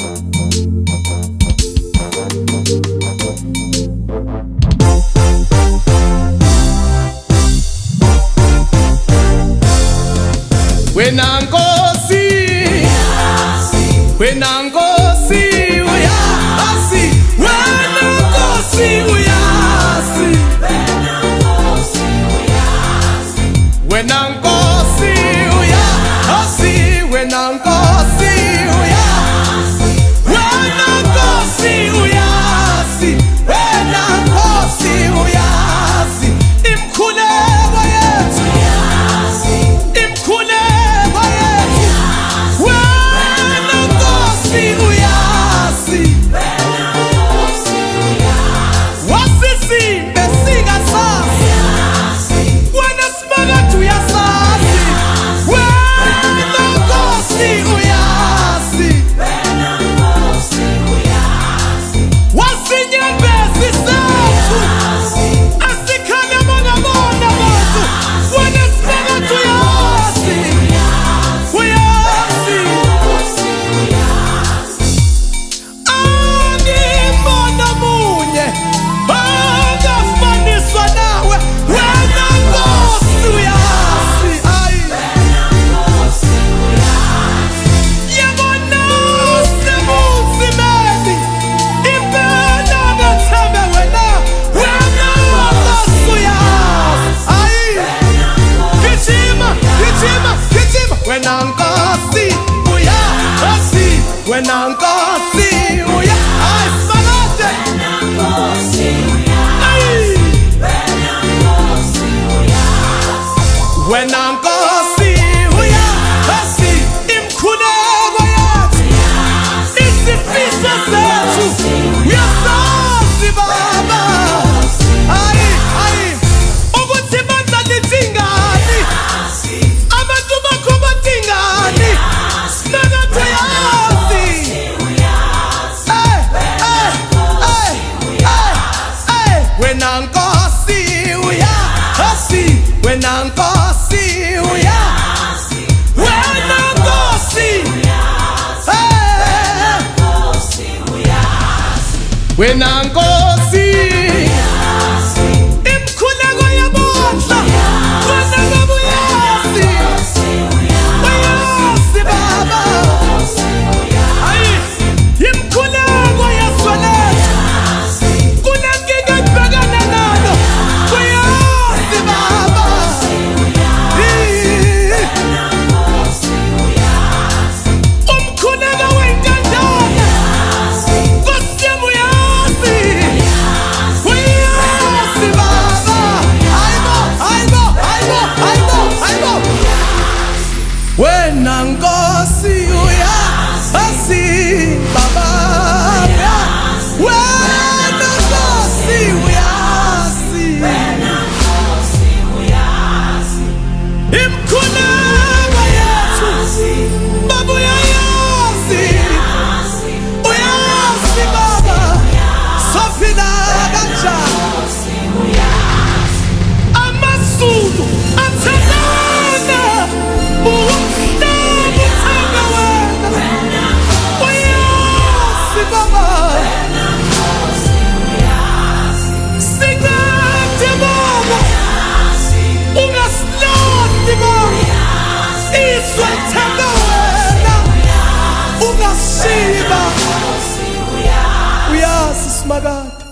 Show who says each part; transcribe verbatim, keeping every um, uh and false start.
Speaker 1: Wena Nkosi, wena Nkosi uyasi, wena Nkosi uyasi, wena Nkosi uyasi, wena Nkosi uyasi, wena Nkosi uyasi, wena Nkosi uyasi, imkhuleko yethu imkhuleko wena Nkosi uyasi, wena Nkosi uya ayisimangade wena Nkosi uyasi, wena Nkosi uyasi, wena Nkosi uyasi, imkhuleko yethu isifiso sethu uyasazi Baba, ayi ayi ukuthi bandla lithingani abantu bakho bathingani singathi uyazi wena Nkosi uyasi, wena Nkosi uyasi, wena Nkosi uyasi, wena Nkosi imkhuleko yabodla wena ngabe uyazi uyazi Baba, ayi imkhuleko yaswalethu kunenkinga ebhekana nayo uyazi Baba, umkhuleko wentandane Nkosi yami uyazi uyazi Baba, hayibo hayibo hayibo hayibo hayibo wena Nkosi uyasi Baba, wena Nkosi uyasi, imkhuleko yethu Baba uyayazi uyazi Baba, sophila kanjani amaZulu athandana uwumhlaba uthanda wena uyazi Baba, singathi Baba ungasilahli Baba, izwe lithanda wena ungashiyi Baba, uyazi Simakade.